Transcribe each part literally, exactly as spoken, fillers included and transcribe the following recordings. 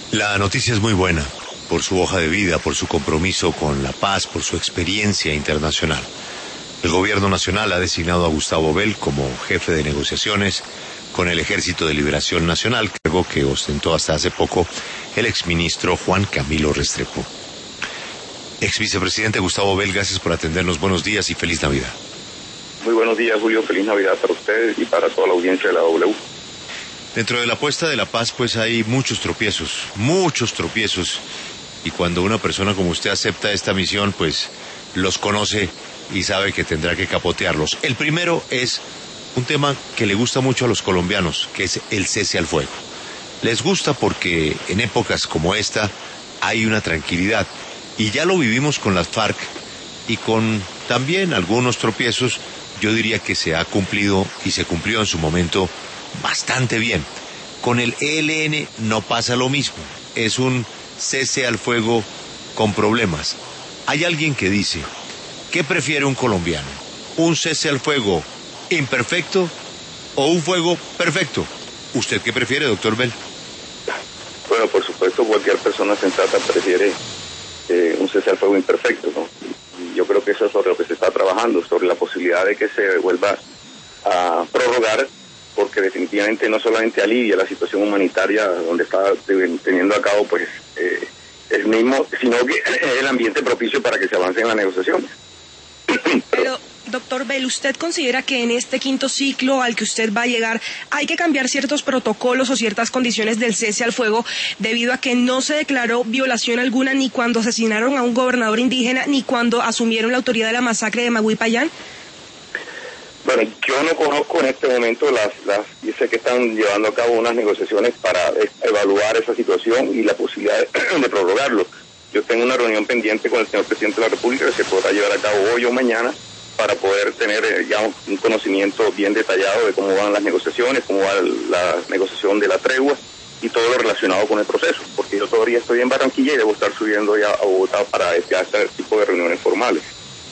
La noticia es muy buena, por su hoja de vida, por su compromiso con la paz, por su experiencia internacional. El gobierno nacional ha designado a Gustavo Bell como jefe de negociaciones con el Ejército de Liberación Nacional, cargo que ostentó hasta hace poco el exministro Juan Camilo Restrepo. Ex vicepresidente Gustavo Bell, gracias por atendernos. Buenos días y feliz Navidad. Muy buenos días, Julio. Feliz Navidad para ustedes y para toda la audiencia de la W. Dentro de la apuesta de la paz, pues hay muchos tropiezos, muchos tropiezos. Y cuando una persona como usted acepta esta misión, pues los conoce y sabe que tendrá que capotearlos. El primero es un tema que le gusta mucho a los colombianos, que es el cese al fuego. Les gusta porque en épocas como esta hay una tranquilidad. Y ya lo vivimos con las FARC y con también algunos tropiezos. Yo diría que se ha cumplido y se cumplió en su momento bastante bien. Con el E L N no pasa lo mismo. Es un cese al fuego con problemas. Hay alguien que dice, ¿qué prefiere un colombiano? ¿Un cese al fuego imperfecto o un fuego perfecto? ¿Usted qué prefiere, doctor Bell? Bueno, por supuesto, cualquier persona sensata prefiere eh, un cese al fuego imperfecto, ¿no? Y yo creo que eso es sobre lo que se está trabajando, sobre la posibilidad de que se vuelva a prorrogar, porque definitivamente no solamente alivia la situación humanitaria donde está teniendo a cabo pues eh, el mismo, sino que es el ambiente propicio para que se avance en las negociaciones. Pero, doctor Bell, ¿usted considera que en este quinto ciclo al que usted va a llegar hay que cambiar ciertos protocolos o ciertas condiciones del cese al fuego debido a que no se declaró violación alguna ni cuando asesinaron a un gobernador indígena ni cuando asumieron la autoridad de la masacre de Magui Payán? Bueno, yo no conozco en este momento las, las, yo sé que están llevando a cabo unas negociaciones para evaluar esa situación y la posibilidad de, de prorrogarlo. Yo tengo una reunión pendiente con el señor presidente de la República que se podrá llevar a cabo hoy o mañana para poder tener eh, ya un, un conocimiento bien detallado de cómo van las negociaciones, cómo va la negociación de la tregua y todo lo relacionado con el proceso, porque yo todavía estoy en Barranquilla y debo estar subiendo ya a Bogotá para este, este tipo de reuniones formales.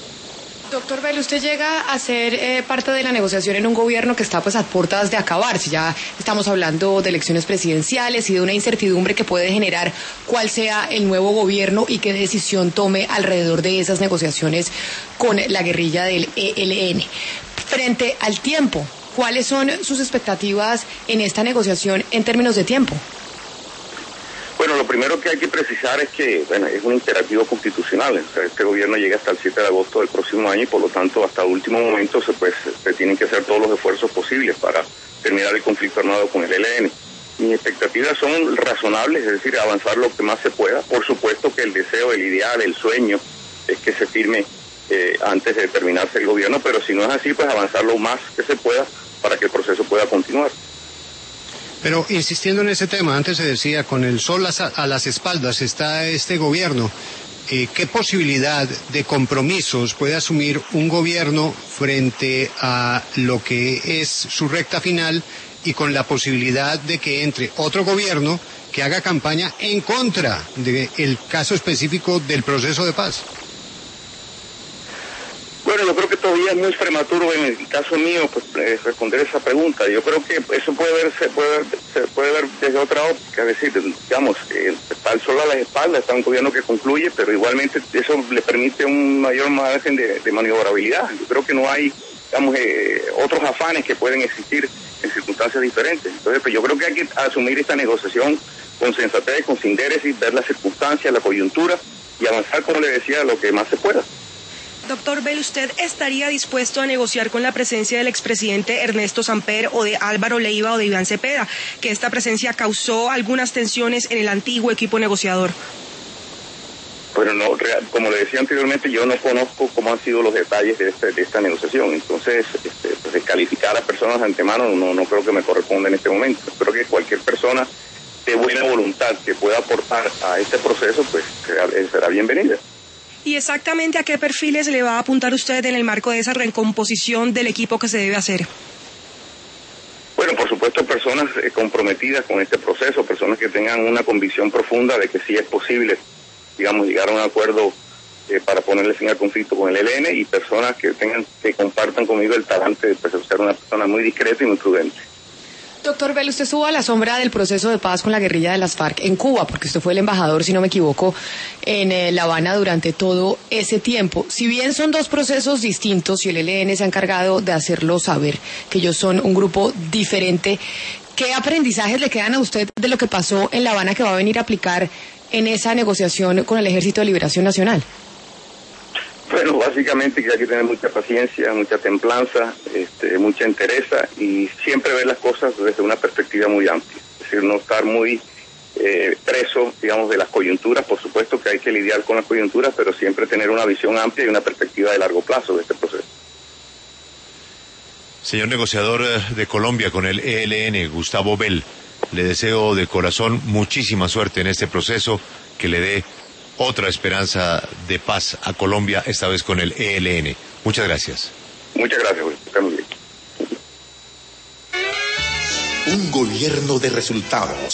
Doctor Bell, usted llega a ser eh, parte de la negociación en un gobierno que está pues a puertas de acabarse. Ya estamos hablando de elecciones presidenciales y de una incertidumbre que puede generar cuál sea el nuevo gobierno y qué decisión tome alrededor de esas negociaciones con la guerrilla del E L N. Frente al tiempo, ¿cuáles son sus expectativas en esta negociación en términos de tiempo? Bueno, lo primero que hay que precisar es que, bueno, es un imperativo constitucional. O sea, este gobierno llega hasta el siete de agosto del próximo año y por lo tanto hasta el último momento se, pues, se tienen que hacer todos los esfuerzos posibles para terminar el conflicto armado con el E L N. Mis expectativas son razonables, es decir, avanzar lo que más se pueda. Por supuesto que el deseo, el ideal, el sueño es que se firme eh, antes de terminarse el gobierno, pero si no es así, pues avanzar lo más que se pueda para que el proceso pueda continuar. Pero insistiendo en ese tema, antes se decía, con el sol a las espaldas está este gobierno. Eh, ¿Qué posibilidad de compromisos puede asumir un gobierno frente a lo que es su recta final y con la posibilidad de que entre otro gobierno que haga campaña en contra del caso específico del proceso de paz? Bueno, yo creo que todavía es muy prematuro en el caso mío pues, eh, responder esa pregunta. Yo creo que eso puede verse, puede ver, se puede ver desde otra óptica, es decir, digamos, eh, está el sol a las espaldas, está un gobierno que concluye, pero igualmente eso le permite un mayor margen de, de maniobrabilidad. Yo creo que no hay, digamos, eh, otros afanes que pueden existir en circunstancias diferentes. Entonces, pues yo creo que hay que asumir esta negociación con sensatez, con sindéresis, ver las circunstancias, la coyuntura y avanzar, como le decía, lo que más se pueda. Doctor Bell, ¿usted estaría dispuesto a negociar con la presencia del expresidente Ernesto Samper o de Álvaro Leiva o de Iván Cepeda, que esta presencia causó algunas tensiones en el antiguo equipo negociador? Bueno, no, como le decía anteriormente, yo no conozco cómo han sido los detalles de, este, de esta negociación, entonces este, pues, descalificar a personas de antemano no, no creo que me corresponda en este momento. Espero que cualquier persona de buena voluntad que pueda aportar a este proceso, pues será, será bienvenida. ¿Y exactamente a qué perfiles le va a apuntar usted en el marco de esa recomposición del equipo que se debe hacer? Bueno, por supuesto, personas eh, comprometidas con este proceso, personas que tengan una convicción profunda de que sí es posible, digamos, llegar a un acuerdo eh, para ponerle fin al conflicto con el E L N y personas que tengan que compartan conmigo el talante de pues, ser una persona muy discreta y muy prudente. Doctor Bell, usted estuvo a la sombra del proceso de paz con la guerrilla de las FARC en Cuba, porque usted fue el embajador, si no me equivoco, en eh, La Habana durante todo ese tiempo. Si bien son dos procesos distintos y el E L N se ha encargado de hacerlo saber que ellos son un grupo diferente, ¿qué aprendizajes le quedan a usted de lo que pasó en La Habana que va a venir a aplicar en esa negociación con el Ejército de Liberación Nacional? Bueno, básicamente que hay que tener mucha paciencia, mucha templanza, este, mucha entereza y siempre ver las cosas desde una perspectiva muy amplia. Es decir, no estar muy eh, preso, digamos, de las coyunturas. Por supuesto que hay que lidiar con las coyunturas, pero siempre tener una visión amplia y una perspectiva de largo plazo de este proceso. Señor negociador de Colombia con el E L N, Gustavo Bell, le deseo de corazón muchísima suerte en este proceso, que le dé otra esperanza de paz a Colombia, esta vez con el E L N. Muchas gracias. Muchas gracias, está muy bien. Un gobierno de resultados.